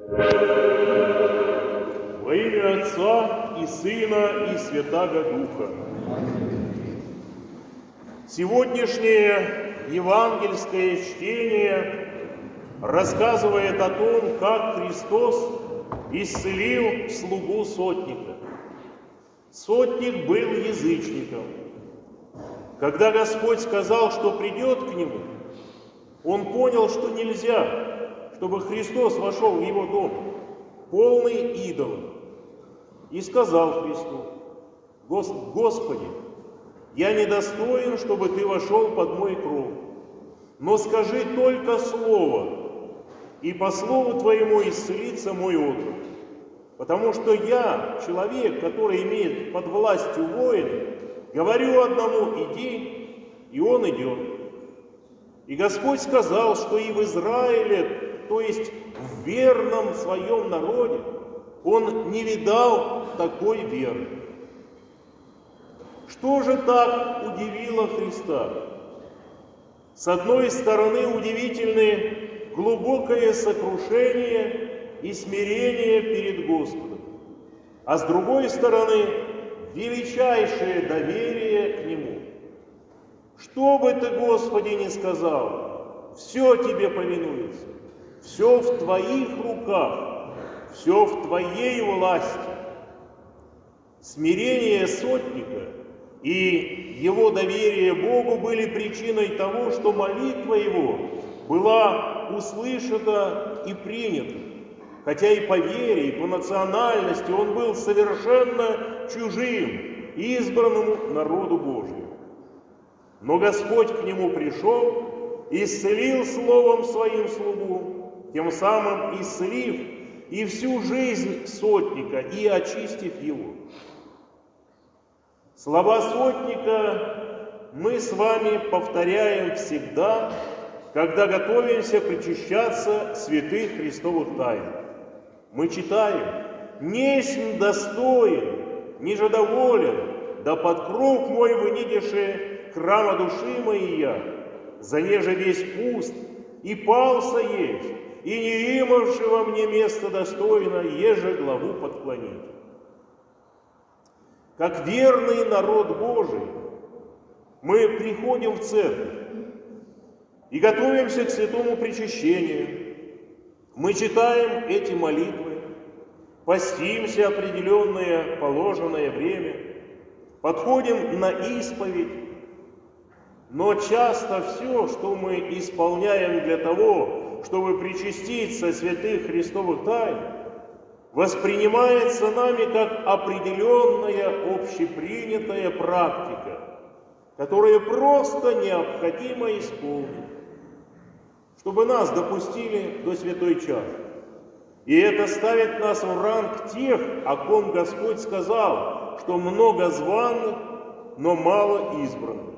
Во имя Отца и Сына и Святаго Духа. Сегодняшнее евангельское чтение рассказывает о том, как Христос исцелил слугу сотника. Сотник был язычником. Когда Господь сказал, что придет к нему, он понял, что нельзя, чтобы Христос вошел в его дом, полный идолов, и сказал Христу: «Господи, я недостоин, чтобы Ты вошел под мой кров, но скажи только слово, и по слову Твоему исцелится мой отрок, потому что я, человек, который имеет под властью воина, говорю одному: иди, и он идет». И Господь сказал, что и в Израиле, то есть в верном своем народе, Он не видал такой веры. Что же так удивило Христа? С одной стороны, удивительное глубокое сокрушение и смирение перед Господом, а с другой стороны, величайшее доверие к Нему. Что бы Ты, Господи, ни сказал, все Тебе повинуется, все в Твоих руках, все в Твоей власти. Смирение сотника и его доверие Богу были причиной того, что молитва его была услышана и принята, хотя и по вере, и по национальности он был совершенно чужим избранному народу Божию. Но Господь к нему пришел, исцелил словом своим слугу, тем самым исцелив и всю жизнь сотника, и очистив его. Слова сотника мы с вами повторяем всегда, когда готовимся причащаться святых Христовых тайн. Мы читаем: «Несть достоин, ниже доволен, да под кров мой вынидеше храма души моей, занеже весь пуст, и пался есть, и не имавши во мне место достойно, еже главу подклонить». Как верный народ Божий, мы приходим в церковь и готовимся к святому причащению. Мы читаем эти молитвы, постимся определенное положенное время, подходим на исповедь, но часто все, что мы исполняем для того, чтобы причаститься святых Христовых тайн, воспринимается нами как определенная общепринятая практика, которую просто необходимо исполнить, чтобы нас допустили до святой чаши. И это ставит нас в ранг тех, о ком Господь сказал, что много званых, но мало избранных.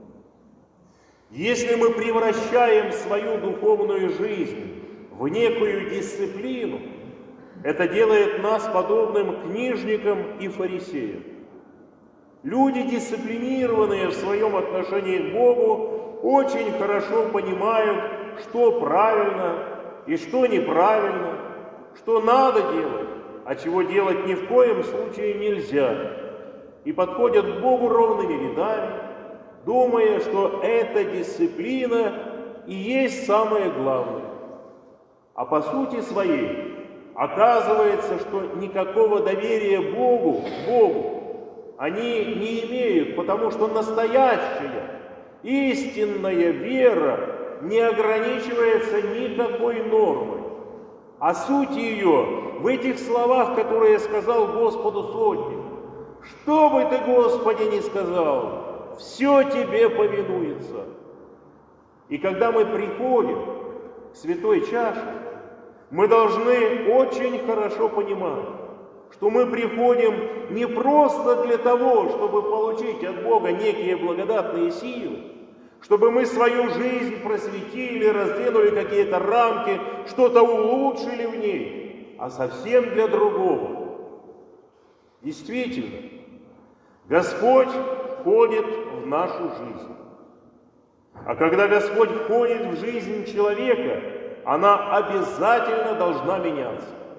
Если мы превращаем свою духовную жизнь в некую дисциплину, это делает нас подобным книжникам и фарисеям. Люди, дисциплинированные в своем отношении к Богу, очень хорошо понимают, что правильно и что неправильно, что надо делать, а чего делать ни в коем случае нельзя, и подходят к Богу ровными рядами, думая, что эта дисциплина и есть самое главное. А по сути своей оказывается, что никакого доверия Богу они не имеют, потому что настоящая, истинная вера не ограничивается никакой нормой. А суть ее в этих словах, которые я сказал Господу сотнику: «Что бы Ты, Господи, ни сказал, все Тебе повинуется». И когда мы приходим к святой чаше, мы должны очень хорошо понимать, что мы приходим не просто для того, чтобы получить от Бога некие благодатные силы, чтобы мы свою жизнь просветили, раздвинули какие-то рамки, что-то улучшили в ней, а совсем для другого. Действительно, Господь входит в нашу жизнь. А когда Господь входит в жизнь человека, она обязательно должна меняться.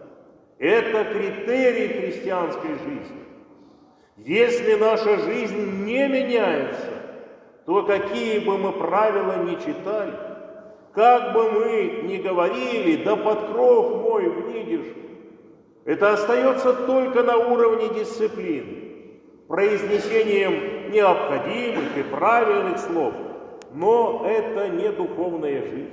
Это критерий христианской жизни. Если наша жизнь не меняется, то какие бы мы правила ни читали, как бы мы ни говорили, да под кров мой внидишь, это остается только на уровне дисциплины, произнесением необходимых и правильных слов, но это не духовная жизнь.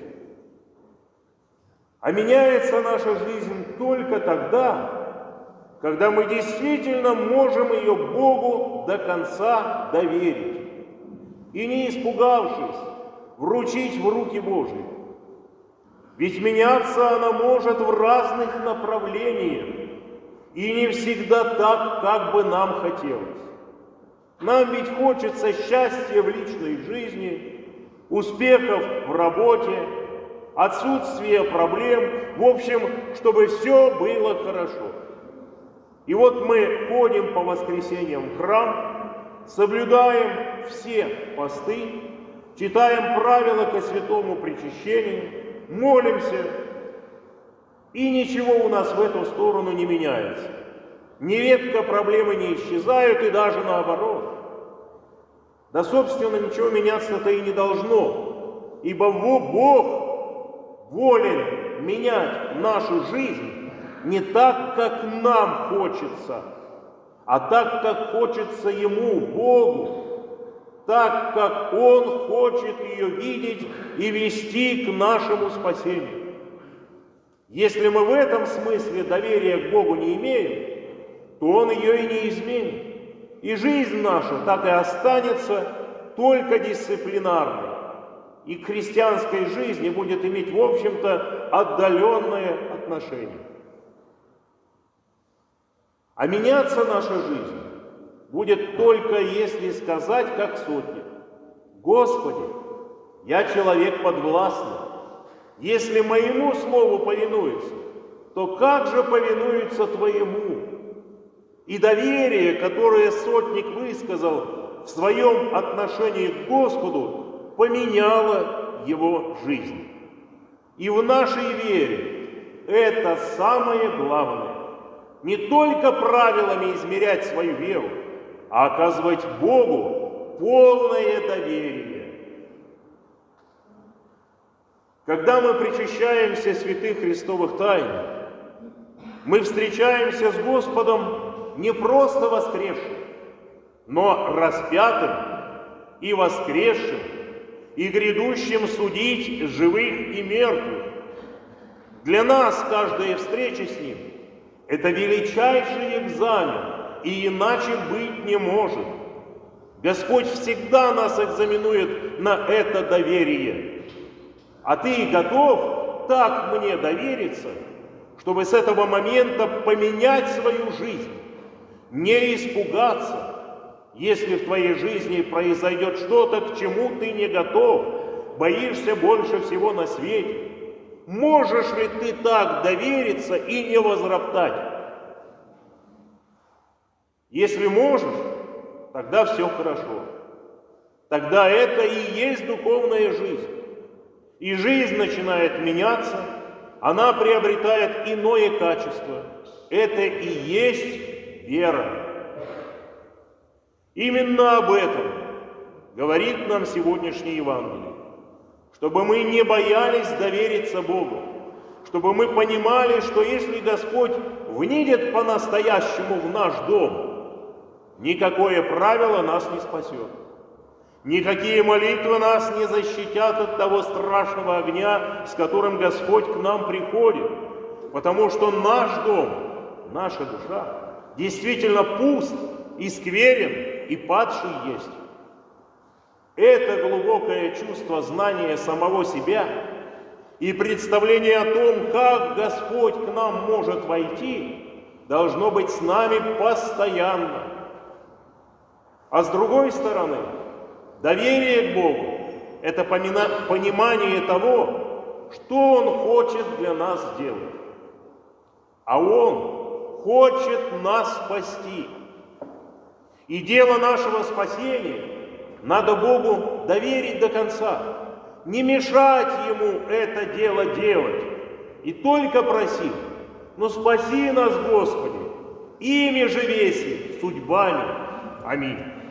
А меняется наша жизнь только тогда, когда мы действительно можем ее Богу до конца доверить и, не испугавшись, вручить в руки Божьи. Ведь меняться она может в разных направлениях и не всегда так, как бы нам хотелось. Нам ведь хочется счастья в личной жизни, успехов в работе, отсутствия проблем, в общем, чтобы все было хорошо. И вот мы ходим по воскресеньям в храм, соблюдаем все посты, читаем правила ко святому причащению, молимся, и ничего у нас в эту сторону не меняется. Нередко проблемы не исчезают, и даже наоборот. Да, собственно, ничего меняться-то и не должно, ибо Бог волен менять нашу жизнь не так, как нам хочется, а так, как хочется Ему, Богу, так, как Он хочет ее видеть и вести к нашему спасению. Если мы в этом смысле доверия к Богу не имеем, то Он ее и не изменит. И жизнь наша так и останется только дисциплинарной. И к христианской жизни будет иметь, в общем-то, отдаленное отношение. А меняться наша жизнь будет только если сказать, как сотник: «Господи, я человек подвластный. Если моему слову повинуется, то как же повинуется Твоему?» И доверие, которое сотник высказал в своем отношении к Господу, поменяло его жизнь. И в нашей вере это самое главное. Не только правилами измерять свою веру, а оказывать Богу полное доверие. Когда мы причащаемся святых Христовых тайн, мы встречаемся с Господом не просто воскресшим, но распятым и воскресшим, и грядущим судить живых и мертвых. Для нас каждая встреча с Ним – это величайший экзамен, и иначе быть не может. Господь всегда нас экзаменует на это доверие. А ты готов так мне довериться, чтобы с этого момента поменять свою жизнь, не испугаться, если в твоей жизни произойдет что-то, к чему ты не готов, боишься больше всего на свете? Можешь ли ты так довериться и не возроптать? Если можешь, тогда все хорошо. Тогда это и есть духовная жизнь. И жизнь начинает меняться, она приобретает иное качество. Это и есть вера. Именно об этом говорит нам сегодняшнее Евангелие. Чтобы мы не боялись довериться Богу, чтобы мы понимали, что если Господь внидит по-настоящему в наш дом, никакое правило нас не спасет. Никакие молитвы нас не защитят от того страшного огня, с которым Господь к нам приходит, потому что наш дом, наша душа действительно пуст и скверен, и падший есть. Это глубокое чувство знания самого себя и представление о том, как Господь к нам может войти, должно быть с нами постоянно. А с другой стороны, доверие к Богу – это понимание того, что Он хочет для нас сделать. А Он хочет нас спасти. И дело нашего спасения надо Богу доверить до конца, не мешать Ему это дело делать, и только просить: но спаси нас, Господи, ими же веси, судьбами. Аминь.